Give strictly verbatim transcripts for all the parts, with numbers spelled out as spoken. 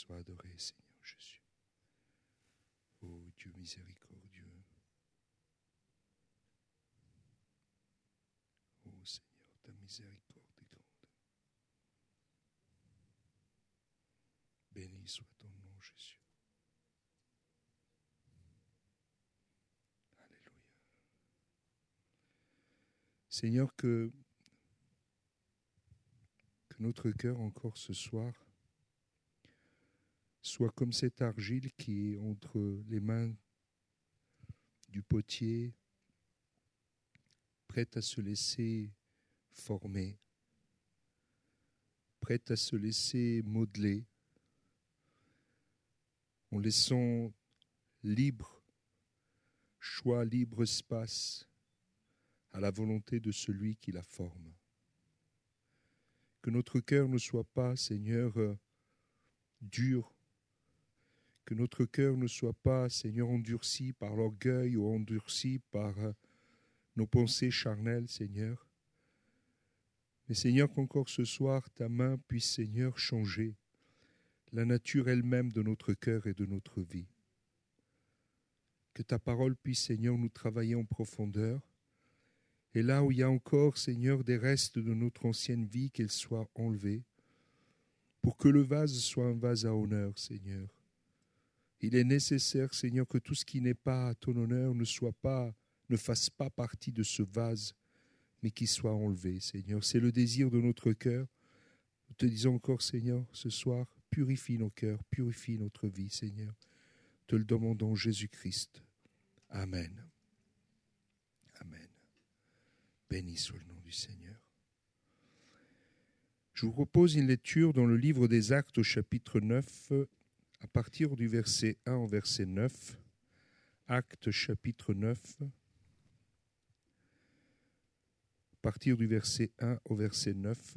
Sois adoré, Seigneur Jésus. Ô Dieu miséricordieux. Ô Seigneur, ta miséricorde est grande. Béni soit ton nom, Jésus. Alléluia. Seigneur, que, que notre cœur encore ce soir soit comme cette argile qui est entre les mains du potier, prête à se laisser former, prête à se laisser modeler, en laissant libre choix, libre espace à la volonté de celui qui la forme. Que notre cœur ne soit pas, Seigneur, euh, dur, que notre cœur ne soit pas, Seigneur, endurci par l'orgueil ou endurci par euh, nos pensées charnelles, Seigneur. Mais Seigneur, qu'encore ce soir, ta main puisse, Seigneur, changer la nature elle-même de notre cœur et de notre vie. Que ta parole puisse, Seigneur, nous travailler en profondeur. Et là où il y a encore, Seigneur, des restes de notre ancienne vie, qu'elle soit enlevée, pour que le vase soit un vase à honneur, Seigneur. Il est nécessaire, Seigneur, que tout ce qui n'est pas à ton honneur ne soit pas, ne fasse pas partie de ce vase, mais qu'il soit enlevé, Seigneur. C'est le désir de notre cœur. Nous te disons encore, Seigneur, ce soir, purifie nos cœurs, purifie notre vie, Seigneur. Te le demandons en Jésus-Christ. Amen. Amen. Béni soit le nom du Seigneur. Je vous propose une lecture dans le livre des Actes au chapitre neuf, à partir du verset un au verset neuf. Actes chapitre neuf, à partir du verset un au verset neuf.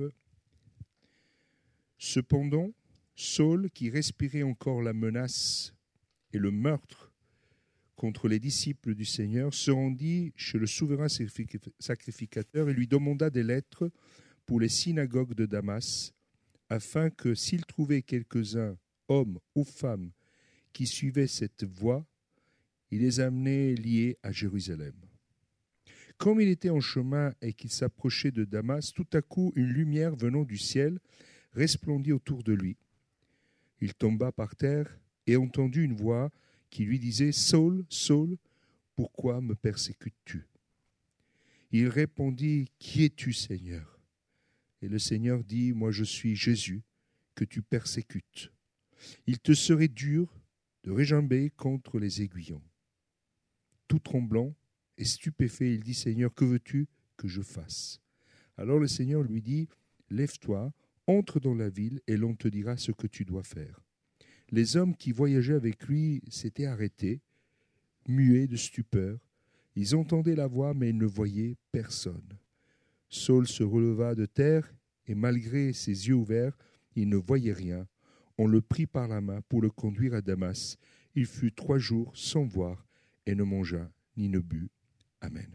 Cependant, Saul, qui respirait encore la menace et le meurtre contre les disciples du Seigneur, se rendit chez le souverain sacrificateur et lui demanda des lettres pour les synagogues de Damas, afin que, s'il trouvait quelques-uns, hommes ou femmes, qui suivaient cette voie, il les amenait liés à Jérusalem. Comme il était en chemin et qu'il s'approchait de Damas, tout à coup une lumière venant du ciel resplendit autour de lui. Il tomba par terre et entendit une voix qui lui disait « Saul, Saul, pourquoi me persécutes-tu » Il répondit « Qui es-tu, Seigneur » Et le Seigneur dit « Moi je suis Jésus, que tu persécutes. Il te serait dur de réjamber contre les aiguillons. » Tout tremblant et stupéfait, il dit « Seigneur, que veux-tu que je fasse » Alors le Seigneur lui dit « Lève-toi, entre dans la ville et l'on te dira ce que tu dois faire. » Les hommes qui voyageaient avec lui s'étaient arrêtés, muets de stupeur. Ils entendaient la voix, mais ils ne voyaient personne. Saul se releva de terre, et malgré ses yeux ouverts, il ne voyait rien. On le prit par la main pour le conduire à Damas. Il fut trois jours sans voir, et ne mangea ni ne but. Amen.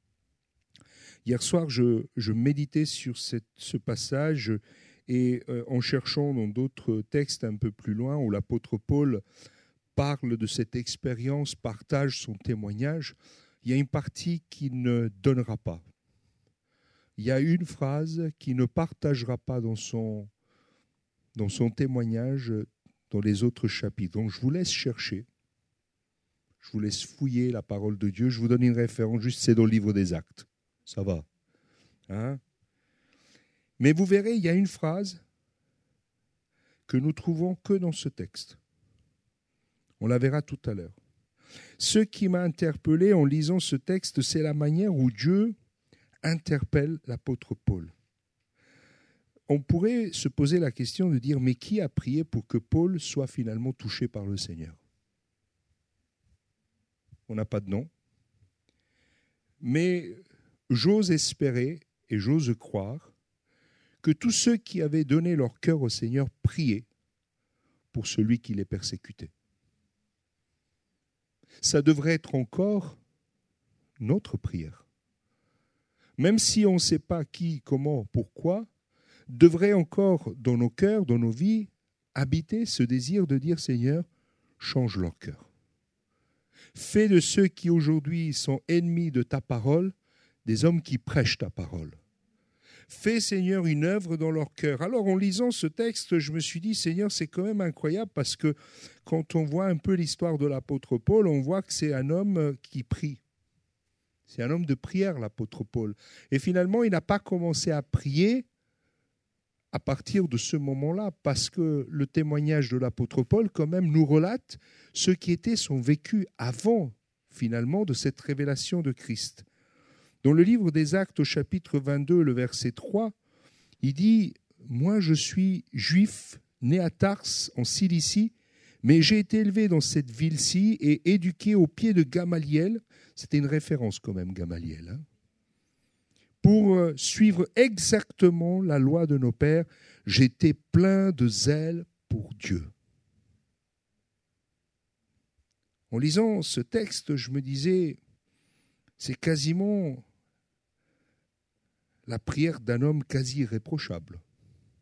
Hier soir, je, je méditais sur cette, ce passage, et euh, en cherchant dans d'autres textes un peu plus loin, où l'apôtre Paul parle de cette expérience, partage son témoignage, il y a une partie qui ne donnera pas. Il y a une phrase qui ne partagera pas dans son, dans son témoignage dans les autres chapitres. Donc je vous laisse chercher, je vous laisse fouiller la parole de Dieu. Je vous donne une référence, juste c'est dans le livre des Actes. Ça va, hein? Mais vous verrez, il y a une phrase que nous trouvons que dans ce texte. On la verra tout à l'heure. Ce qui m'a interpellé en lisant ce texte, c'est la manière où Dieu interpelle l'apôtre Paul. On pourrait se poser la question de dire, mais qui a prié pour que Paul soit finalement touché par le Seigneur? On n'a pas de nom. Mais j'ose espérer et j'ose croire que tous ceux qui avaient donné leur cœur au Seigneur priaient pour celui qui les persécutait. Ça devrait être encore notre prière. Même si on ne sait pas qui, comment, pourquoi, devrait encore dans nos cœurs, dans nos vies, habité ce désir de dire, Seigneur, change leur cœur. Fais de ceux qui aujourd'hui sont ennemis de ta parole, des hommes qui prêchent ta parole. Fais, Seigneur, une œuvre dans leur cœur. Alors, en lisant ce texte, je me suis dit, Seigneur, c'est quand même incroyable parce que quand on voit un peu l'histoire de l'apôtre Paul, on voit que c'est un homme qui prie. C'est un homme de prière, l'apôtre Paul. Et finalement, il n'a pas commencé à prier à partir de ce moment-là, parce que le témoignage de l'apôtre Paul, quand même, nous relate ce qui était son vécu avant, finalement, de cette révélation de Christ. Dans le livre des Actes, au chapitre vingt-deux, le verset trois, il dit « Moi, je suis juif, né à Tarse, en Cilicie, mais j'ai été élevé dans cette ville-ci et éduqué au pied de Gamaliel. » C'était une référence quand même, Gamaliel. Hein, pour suivre exactement la loi de nos pères, j'étais plein de zèle pour Dieu. En lisant ce texte, je me disais, c'est quasiment la prière d'un homme quasi irréprochable. Non ?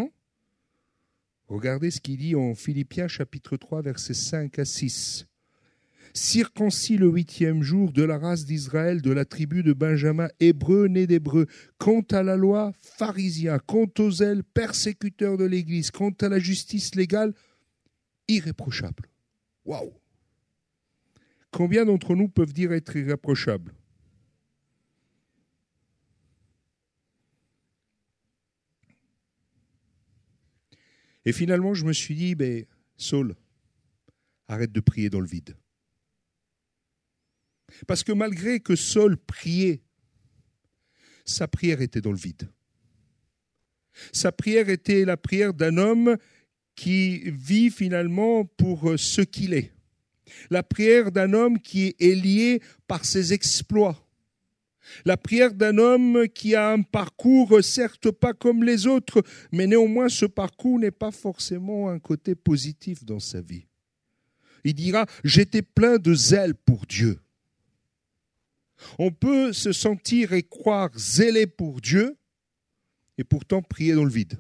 Regardez ce qu'il dit en Philippiens chapitre trois, versets cinq à six. Circoncis le huitième jour, de la race d'Israël, de la tribu de Benjamin, hébreu, né d'hébreu. Quant à la loi, pharisien. Quant aux zèles, persécuteur de l'Église. Quant à la justice légale, irréprochable. Waouh! Combien d'entre nous peuvent dire être irréprochables ? Et finalement, je me suis dit, ben, Saul, arrête de prier dans le vide. Parce que malgré que Saul priait, sa prière était dans le vide. Sa prière était la prière d'un homme qui vit finalement pour ce qu'il est. La prière d'un homme qui est lié par ses exploits. La prière d'un homme qui a un parcours, certes pas comme les autres, mais néanmoins ce parcours n'est pas forcément un côté positif dans sa vie. Il dira « J'étais plein de zèle pour Dieu ». On peut se sentir et croire zélé pour Dieu et pourtant prier dans le vide.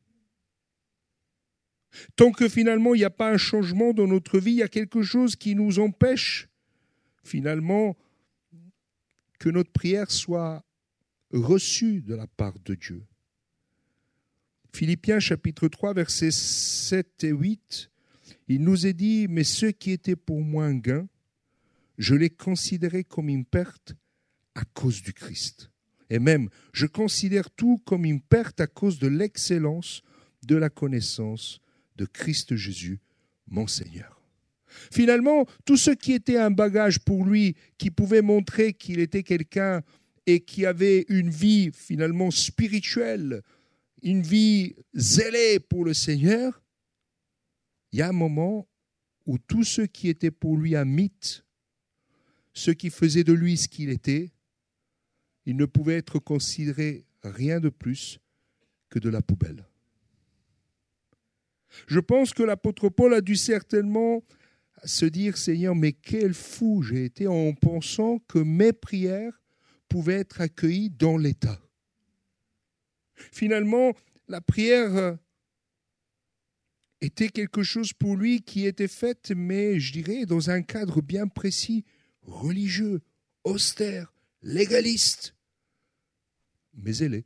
Tant que finalement il n'y a pas un changement dans notre vie, il y a quelque chose qui nous empêche finalement que notre prière soit reçue de la part de Dieu. Philippiens chapitre trois, versets sept et huit, il nous est dit « Mais ce qui était pour moi un gain, je l'ai considéré comme une perte à cause du Christ. Et même, je considère tout comme une perte à cause de l'excellence de la connaissance de Christ Jésus, mon Seigneur. » Finalement, tout ce qui était un bagage pour lui, qui pouvait montrer qu'il était quelqu'un et qui avait une vie finalement spirituelle, une vie zélée pour le Seigneur, il y a un moment où tout ce qui était pour lui un mythe, ce qui faisait de lui ce qu'il était, il ne pouvait être considéré rien de plus que de la poubelle. Je pense que l'apôtre Paul a dû certainement se dire « Seigneur, mais quel fou j'ai été en pensant que mes prières pouvaient être accueillies dans l'état. » Finalement, la prière était quelque chose pour lui qui était faite, mais je dirais dans un cadre bien précis, religieux, austère, légaliste, mais zélé.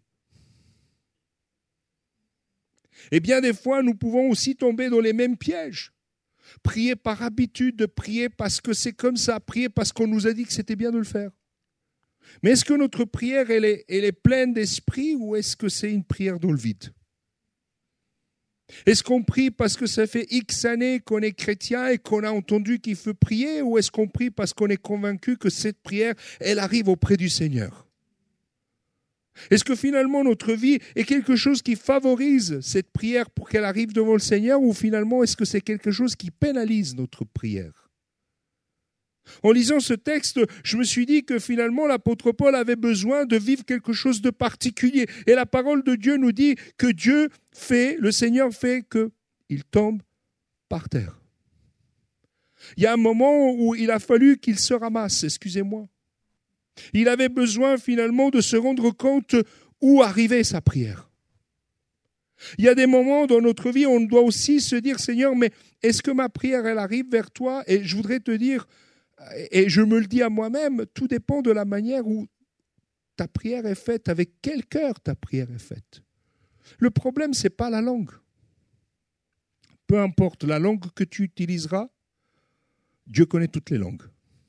Et bien des fois, nous pouvons aussi tomber dans les mêmes pièges. Prier par habitude, de prier parce que c'est comme ça, prier parce qu'on nous a dit que c'était bien de le faire. Mais est-ce que notre prière, elle est, elle est pleine d'esprit ou est-ce que c'est une prière dans le vide ? Est-ce qu'on prie parce que ça fait X années qu'on est chrétien et qu'on a entendu qu'il faut prier, ou est-ce qu'on prie parce qu'on est convaincu que cette prière, elle arrive auprès du Seigneur ? Est-ce que finalement notre vie est quelque chose qui favorise cette prière pour qu'elle arrive devant le Seigneur, ou finalement est-ce que c'est quelque chose qui pénalise notre prière ? En lisant ce texte, je me suis dit que finalement l'apôtre Paul avait besoin de vivre quelque chose de particulier. Et la parole de Dieu nous dit que Dieu fait, le Seigneur fait qu'il tombe par terre. Il y a un moment où il a fallu qu'il se ramasse, excusez-moi. Il avait besoin finalement de se rendre compte où arrivait sa prière. Il y a des moments dans notre vie où on doit aussi se dire, Seigneur, mais est-ce que ma prière, elle arrive vers toi? Et je voudrais te dire, et je me le dis à moi-même, tout dépend de la manière où ta prière est faite, avec quel cœur ta prière est faite. Le problème, ce n'est pas la langue. Peu importe la langue que tu utiliseras, Dieu connaît toutes les langues.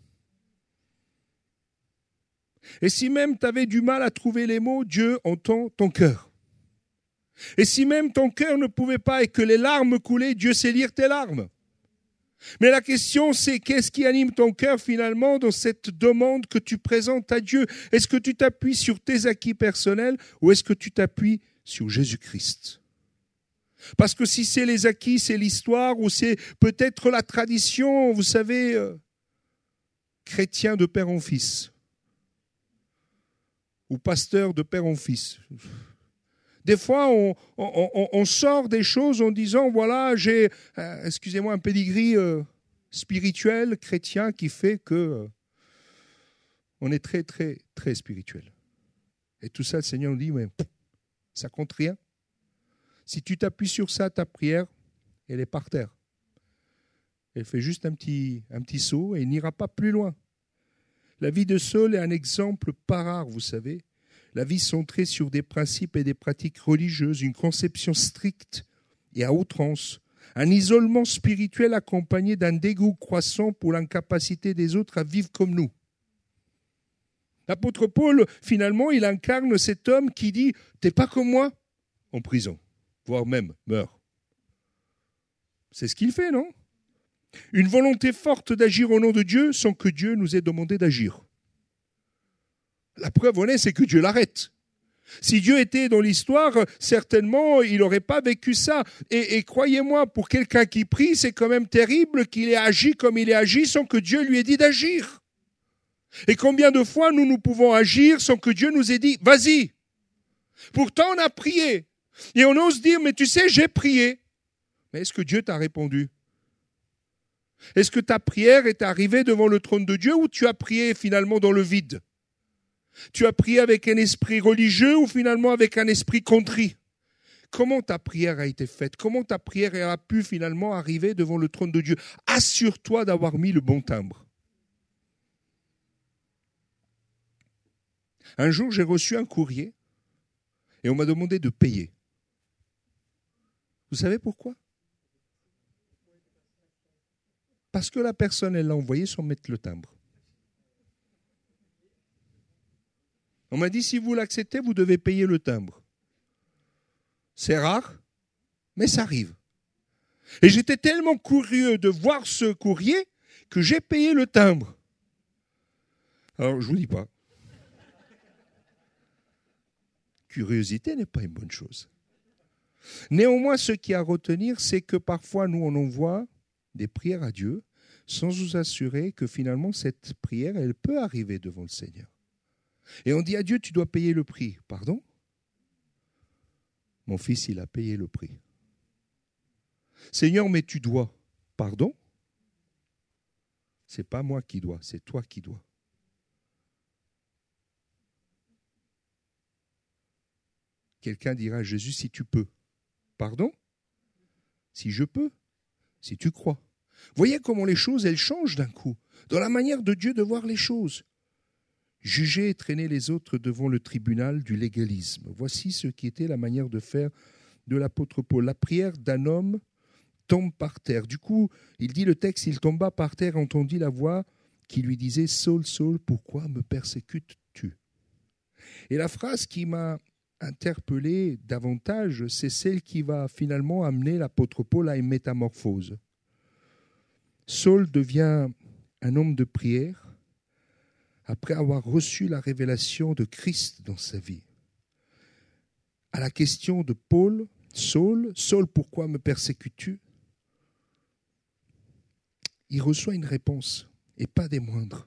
Et si même tu avais du mal à trouver les mots, Dieu entend ton cœur. Et si même ton cœur ne pouvait pas et que les larmes coulaient, Dieu sait lire tes larmes. Mais la question, c'est qu'est-ce qui anime ton cœur finalement dans cette demande que tu présentes à Dieu? Est-ce que tu t'appuies sur tes acquis personnels ou est-ce que tu t'appuies sur Jésus-Christ? Parce que si c'est les acquis, c'est l'histoire ou c'est peut-être la tradition, vous savez, euh, chrétien de père en fils ou pasteur de père en fils. Des fois, on, on, on, on sort des choses en disant, voilà, j'ai, euh, excusez-moi, un pédigree euh, spirituel, chrétien, qui fait que euh, on est très, très, très spirituel. Et tout ça, le Seigneur nous dit, mais ça compte rien. Si tu t'appuies sur ça, ta prière, elle est par terre. Elle fait juste un petit, un petit saut et il n'ira pas plus loin. La vie de Saul est un exemple pas rare, vous savez. La vie centrée sur des principes et des pratiques religieuses, une conception stricte et à outrance, un isolement spirituel accompagné d'un dégoût croissant pour l'incapacité des autres à vivre comme nous. L'apôtre Paul, finalement, il incarne cet homme qui dit « T'es pas comme moi ?» en prison, voire même meurt. C'est ce qu'il fait, non? Une volonté forte d'agir au nom de Dieu sans que Dieu nous ait demandé d'agir. La preuve en est, c'est que Dieu l'arrête. Si Dieu était dans l'histoire, certainement, il n'aurait pas vécu ça. Et, et croyez-moi, pour quelqu'un qui prie, c'est quand même terrible qu'il ait agi comme il ait agi sans que Dieu lui ait dit d'agir. Et combien de fois nous, nous pouvons agir sans que Dieu nous ait dit « Vas-y ». Pourtant, on a prié. Et on ose dire « Mais tu sais, j'ai prié ». Mais est-ce que Dieu t'a répondu? Est-ce que ta prière est arrivée devant le trône de Dieu ou tu as prié finalement dans le vide? Tu as prié avec un esprit religieux ou finalement avec un esprit contrit? Comment ta prière a été faite? Comment ta prière a pu finalement arriver devant le trône de Dieu? Assure-toi d'avoir mis le bon timbre. Un jour, j'ai reçu un courrier et on m'a demandé de payer. Vous savez pourquoi? Parce que la personne, elle l'a envoyé sans mettre le timbre. On m'a dit, si vous l'acceptez, vous devez payer le timbre. C'est rare, mais ça arrive. Et j'étais tellement curieux de voir ce courrier que j'ai payé le timbre. Alors, je ne vous dis pas. Curiosité n'est pas une bonne chose. Néanmoins, ce qui est à retenir, c'est que parfois, nous, on envoie des prières à Dieu sans nous assurer que finalement, cette prière, elle peut arriver devant le Seigneur. Et on dit à Dieu, tu dois payer le prix. Pardon? Mon fils, il a payé le prix. Seigneur, mais tu dois. Pardon? C'est pas moi qui dois, c'est toi qui dois. Quelqu'un dira à Jésus, si tu peux. Pardon? Si je peux, si tu crois. Voyez comment les choses, elles changent d'un coup, dans la manière de Dieu de voir les choses. Juger et traîner les autres devant le tribunal du légalisme. Voici ce qui était la manière de faire de l'apôtre Paul. La prière d'un homme tombe par terre. Du coup, il dit le texte, il tomba par terre, entendit la voix qui lui disait « Saul, Saul, pourquoi me persécutes-tu » Et la phrase qui m'a interpellé davantage, c'est celle qui va finalement amener l'apôtre Paul à une métamorphose. Saul devient un homme de prière après avoir reçu la révélation de Christ dans sa vie. À la question de Paul, Saul, Saul, pourquoi me persécutes-tu? Il reçoit une réponse, et pas des moindres.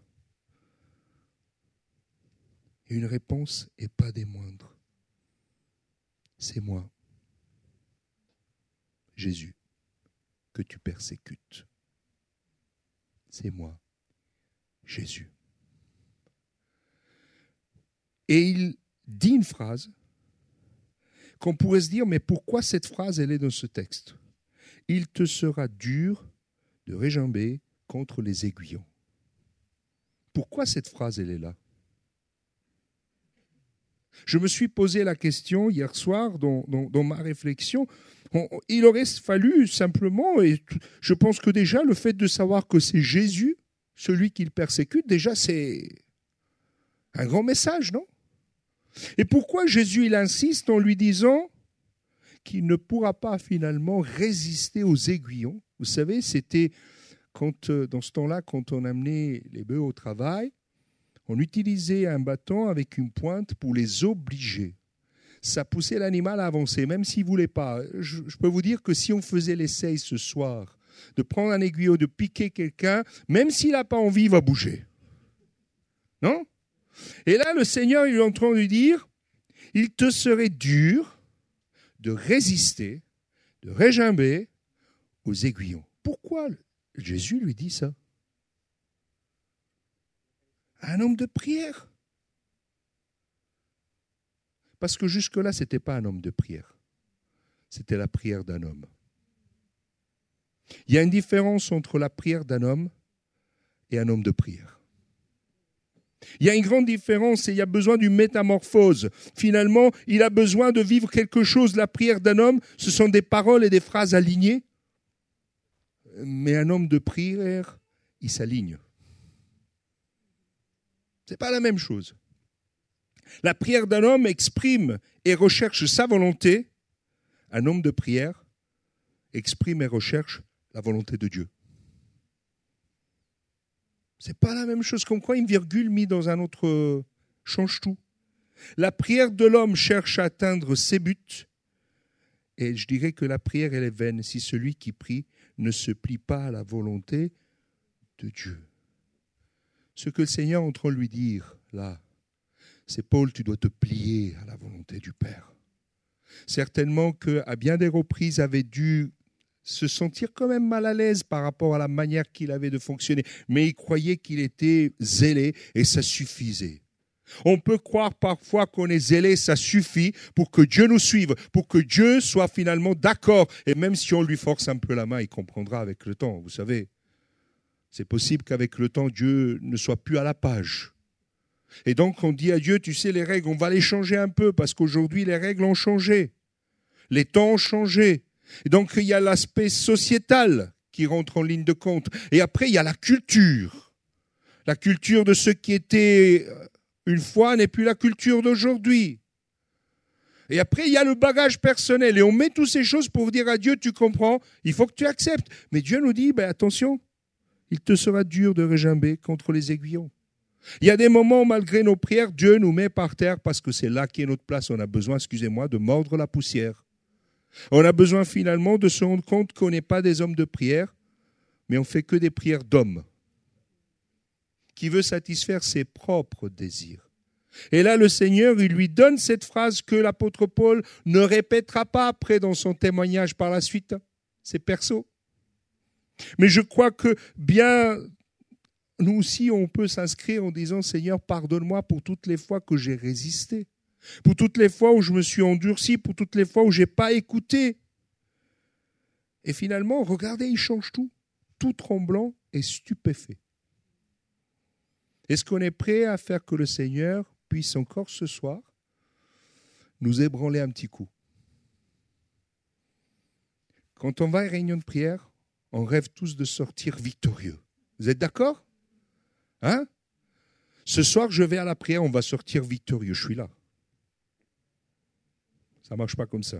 Une réponse, et pas des moindres. C'est moi, Jésus, que tu persécutes. C'est moi, Jésus. Et il dit une phrase, qu'on pourrait se dire, mais pourquoi cette phrase, elle est dans ce texte ? Il te sera dur de réjamber contre les aiguillons. Pourquoi cette phrase, elle est là ? Je me suis posé la question hier soir dans, dans, dans ma réflexion. On, il aurait fallu simplement, et je pense que déjà le fait de savoir que c'est Jésus, celui qu'il persécute, déjà c'est un grand message, non ? Et pourquoi Jésus il insiste en lui disant qu'il ne pourra pas finalement résister aux aiguillons ? Vous savez, c'était quand, dans ce temps-là, quand on amenait les bœufs au travail, on utilisait un bâton avec une pointe pour les obliger. Ça poussait l'animal à avancer, même s'il ne voulait pas. Je, je peux vous dire que si on faisait l'essai ce soir de prendre un aiguillon, de piquer quelqu'un, même s'il n'a pas envie, il va bouger. Non ? Et là, le Seigneur, il est en train de lui dire, il te serait dur de résister, de réjamber aux aiguillons. Pourquoi Jésus lui dit ça ? Un homme de prière. Parce que jusque-là, ce n'était pas un homme de prière. C'était la prière d'un homme. Il y a une différence entre la prière d'un homme et un homme de prière. Il y a une grande différence et il y a besoin d'une métamorphose. Finalement, il a besoin de vivre quelque chose. La prière d'un homme, ce sont des paroles et des phrases alignées. Mais un homme de prière, il s'aligne. Ce n'est pas la même chose. La prière d'un homme exprime et recherche sa volonté. Un homme de prière exprime et recherche la volonté de Dieu. Ce n'est pas la même chose. Comme quoi une virgule mise dans un autre change tout. La prière de l'homme cherche à atteindre ses buts. Et je dirais que la prière, elle est vaine si celui qui prie ne se plie pas à la volonté de Dieu. Ce que le Seigneur est en train de lui dire, là, c'est Paul, tu dois te plier à la volonté du Père. Certainement qu'à bien des reprises, avait dû se sentir quand même mal à l'aise par rapport à la manière qu'il avait de fonctionner. Mais il croyait qu'il était zélé et ça suffisait. On peut croire parfois qu'on est zélé, ça suffit pour que Dieu nous suive, pour que Dieu soit finalement d'accord. Et même si on lui force un peu la main, il comprendra avec le temps, vous savez. C'est possible qu'avec le temps, Dieu ne soit plus à la page. Et donc, on dit à Dieu, tu sais, les règles, on va les changer un peu, parce qu'aujourd'hui, les règles ont changé. Les temps ont changé. Et donc, il y a l'aspect sociétal qui rentre en ligne de compte. Et après, il y a la culture. La culture de ce qui était une fois n'est plus la culture d'aujourd'hui. Et après, il y a le bagage personnel. Et on met toutes ces choses pour dire à Dieu, tu comprends, il faut que tu acceptes. Mais Dieu nous dit, ben, attention, il te sera dur de réjamber contre les aiguillons. Il y a des moments où, malgré nos prières, Dieu nous met par terre parce que c'est là qu'est notre place. On a besoin, excusez-moi, de mordre la poussière. On a besoin finalement de se rendre compte qu'on n'est pas des hommes de prière, mais on ne fait que des prières d'hommes qui veut satisfaire ses propres désirs. Et là, le Seigneur, il lui donne cette phrase que l'apôtre Paul ne répétera pas après dans son témoignage par la suite. C'est perso. Mais je crois que bien, nous aussi, on peut s'inscrire en disant, Seigneur, pardonne-moi pour toutes les fois que j'ai résisté, pour toutes les fois où je me suis endurci, pour toutes les fois où je n'ai pas écouté. Et finalement, regardez, il change tout, tout tremblant et stupéfait. Est-ce qu'on est prêt à faire que le Seigneur puisse encore ce soir nous ébranler un petit coup ? Quand on va à une réunion de prière, on rêve tous de sortir victorieux. Vous êtes d'accord ? Hein ? Ce soir, je vais à la prière, on va sortir victorieux. Je suis là. Ça ne marche pas comme ça.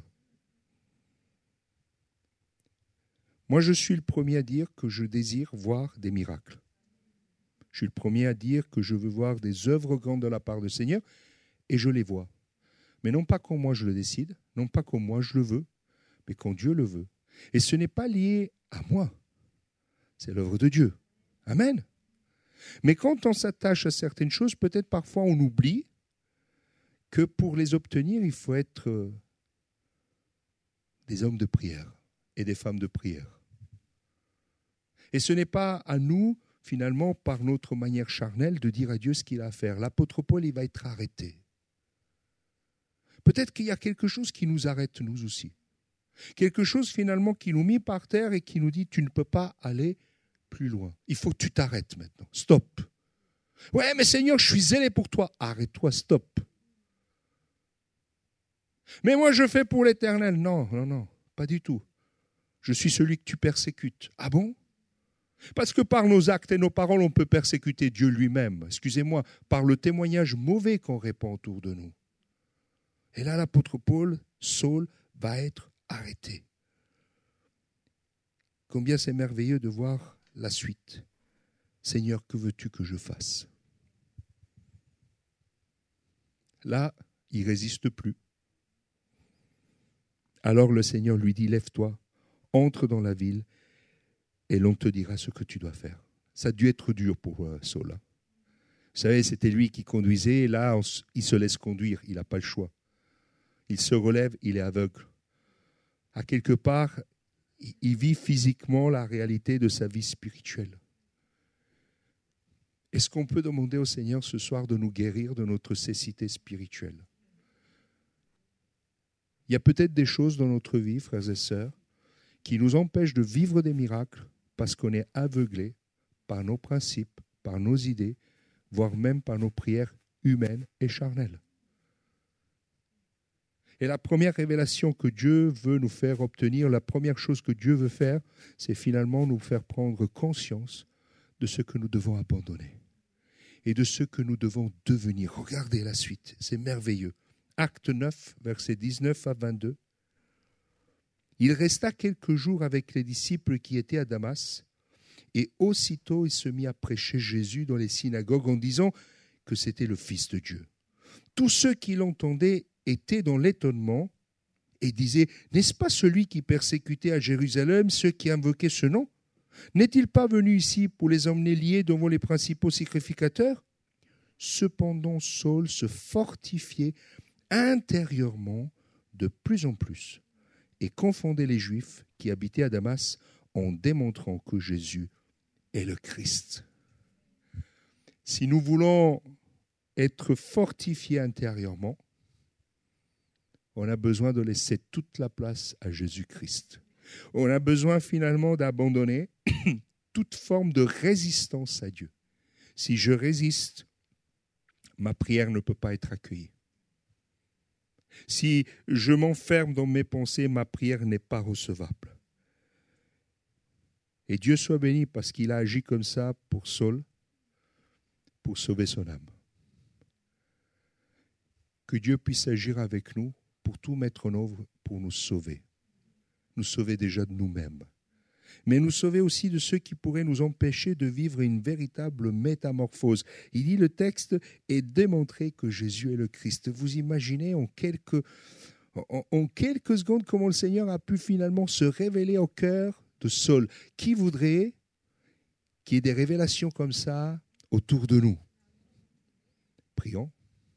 Moi, je suis le premier à dire que je désire voir des miracles. Je suis le premier à dire que je veux voir des œuvres grandes de la part du Seigneur, et je les vois. Mais non pas quand moi je le décide, non pas quand moi je le veux, mais quand Dieu le veut. Et ce n'est pas lié à moi. C'est l'œuvre de Dieu. Amen. Mais quand on s'attache à certaines choses, peut-être parfois on oublie que pour les obtenir, il faut être des hommes de prière et des femmes de prière. Et ce n'est pas à nous, finalement, par notre manière charnelle, de dire à Dieu ce qu'il a à faire. L'apôtre Paul, il va être arrêté. Peut-être qu'il y a quelque chose qui nous arrête, nous aussi. Quelque chose finalement qui nous met par terre et qui nous dit, tu ne peux pas aller plus loin. Il faut que tu t'arrêtes maintenant. Stop. Ouais, mais Seigneur, je suis zélé pour toi. Arrête-toi, stop. Mais moi, je fais pour l'Éternel. Non, non, non, pas du tout. Je suis celui que tu persécutes. Ah bon? Parce que par nos actes et nos paroles, on peut persécuter Dieu lui-même. Excusez-moi, par le témoignage mauvais qu'on répand autour de nous. Et là, l'apôtre Paul, Saul, va être arrêté. Combien c'est merveilleux de voir la suite. Seigneur, que veux-tu que je fasse? Là, il ne résiste plus. Alors le Seigneur lui dit, lève-toi, entre dans la ville, et l'on te dira ce que tu dois faire. Ça a dû être dur pour euh, Saul. Hein. Vous savez, c'était lui qui conduisait, et là, on, il se laisse conduire, il n'a pas le choix. Il se relève, il est aveugle. À quelque part, il vit physiquement la réalité de sa vie spirituelle. Est-ce qu'on peut demander au Seigneur ce soir de nous guérir de notre cécité spirituelle? Il y a peut-être des choses dans notre vie, frères et sœurs, qui nous empêchent de vivre des miracles parce qu'on est aveuglé par nos principes, par nos idées, voire même par nos prières humaines et charnelles. Et la première révélation que Dieu veut nous faire obtenir, la première chose que Dieu veut faire, c'est finalement nous faire prendre conscience de ce que nous devons abandonner et de ce que nous devons devenir. Regardez la suite, c'est merveilleux. Acte neuf, versets dix-neuf à vingt-deux. Il resta quelques jours avec les disciples qui étaient à Damas, et aussitôt il se mit à prêcher Jésus dans les synagogues en disant que c'était le Fils de Dieu. Tous ceux qui l'entendaient étaient dans l'étonnement et disaient, n'est-ce pas celui qui persécutait à Jérusalem ceux qui invoquaient ce nom? N'est-il pas venu ici pour les emmener liés devant les principaux sacrificateurs? Cependant, Saul se fortifiait intérieurement de plus en plus et confondait les Juifs qui habitaient à Damas en démontrant que Jésus est le Christ. Si nous voulons être fortifiés intérieurement, on a besoin de laisser toute la place à Jésus-Christ. On a besoin finalement d'abandonner toute forme de résistance à Dieu. Si je résiste, ma prière ne peut pas être accueillie. Si je m'enferme dans mes pensées, ma prière n'est pas recevable. Et Dieu soit béni parce qu'il a agi comme ça pour Saul, pour sauver son âme. Que Dieu puisse agir avec nous pour tout mettre en œuvre pour nous sauver. Nous sauver déjà de nous-mêmes, mais nous sauver aussi de ceux qui pourraient nous empêcher de vivre une véritable métamorphose. Il dit le texte et démontrer que Jésus est le Christ. Vous imaginez en quelques, en, en quelques secondes comment le Seigneur a pu finalement se révéler au cœur de Saul. Qui voudrait qu'il y ait des révélations comme ça autour de nous? Prions.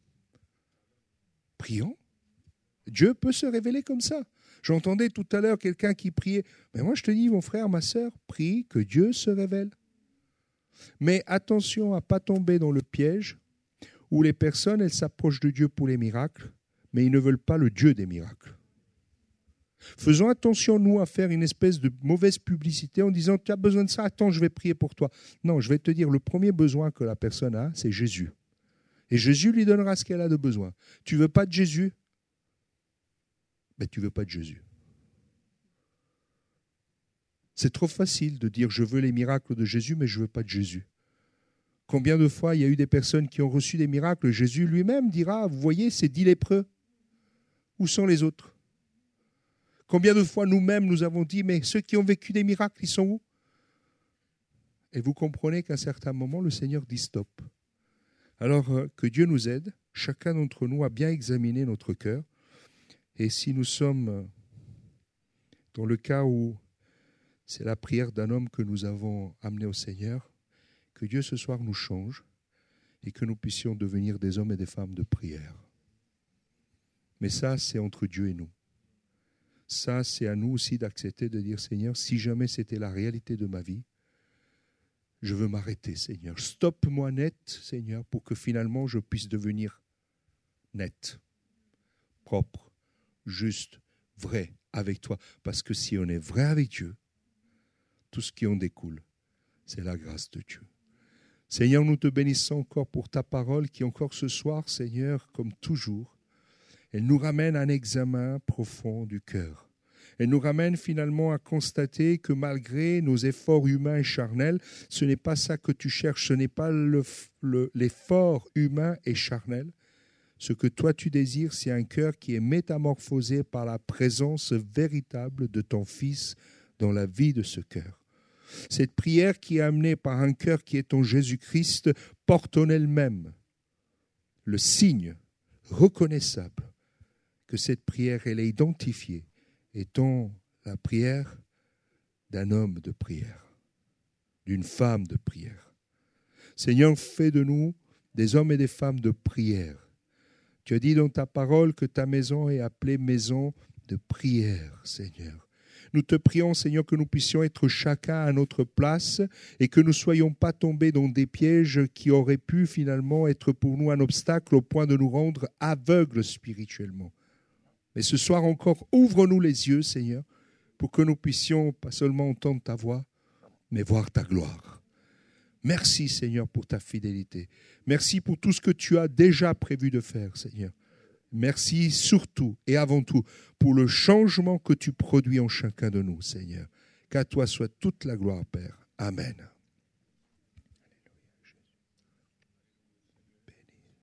Prions. Dieu peut se révéler comme ça. J'entendais tout à l'heure quelqu'un qui priait. Mais moi, je te dis, mon frère, ma sœur, prie que Dieu se révèle. Mais attention à ne pas tomber dans le piège où les personnes, elles s'approchent de Dieu pour les miracles, mais ils ne veulent pas le Dieu des miracles. Faisons attention, nous, à faire une espèce de mauvaise publicité en disant, tu as besoin de ça, attends, je vais prier pour toi. Non, je vais te dire, le premier besoin que la personne a, c'est Jésus. Et Jésus lui donnera ce qu'elle a de besoin. Tu ne veux pas de Jésus? Ben, tu ne veux pas de Jésus. C'est trop facile de dire je veux les miracles de Jésus, mais je ne veux pas de Jésus. Combien de fois il y a eu des personnes qui ont reçu des miracles? Jésus lui-même dira, vous voyez, ces dix lépreux, où sont les autres? Combien de fois nous-mêmes nous avons dit, mais ceux qui ont vécu des miracles, ils sont où? Et vous comprenez qu'à un certain moment, le Seigneur dit stop. Alors euh, que Dieu nous aide, chacun d'entre nous a bien examiné notre cœur. Et si nous sommes dans le cas où c'est la prière d'un homme que nous avons amené au Seigneur, que Dieu ce soir nous change et que nous puissions devenir des hommes et des femmes de prière. Mais ça, c'est entre Dieu et nous. Ça, c'est à nous aussi d'accepter de dire, Seigneur, si jamais c'était la réalité de ma vie, je veux m'arrêter, Seigneur. Stoppe-moi net, Seigneur, pour que finalement je puisse devenir net. propre, juste, vrai avec toi. Parce que si on est vrai avec Dieu, tout ce qui en découle, c'est la grâce de Dieu. Seigneur, nous te bénissons encore pour ta parole qui encore ce soir, Seigneur, comme toujours, elle nous ramène à un examen profond du cœur. Elle nous ramène finalement à constater que malgré nos efforts humains et charnels, ce n'est pas ça que tu cherches, ce n'est pas le, le, l'effort humain et charnel. Ce que toi tu désires, c'est un cœur qui est métamorphosé par la présence véritable de ton Fils dans la vie de ce cœur. Cette prière qui est amenée par un cœur qui est en Jésus-Christ porte en elle-même le signe reconnaissable que cette prière, elle est identifiée étant la prière d'un homme de prière, d'une femme de prière. Seigneur, fais de nous des hommes et des femmes de prière. Tu as dit dans ta parole que ta maison est appelée maison de prière, Seigneur. Nous te prions, Seigneur, que nous puissions être chacun à notre place et que nous ne soyons pas tombés dans des pièges qui auraient pu finalement être pour nous un obstacle au point de nous rendre aveugles spirituellement. Mais ce soir encore, ouvre-nous les yeux, Seigneur, pour que nous puissions pas seulement entendre ta voix, mais voir ta gloire. Merci, Seigneur, pour ta fidélité. Merci pour tout ce que tu as déjà prévu de faire, Seigneur. Merci surtout et avant tout pour le changement que tu produis en chacun de nous, Seigneur. Qu'à toi soit toute la gloire, Père. Amen.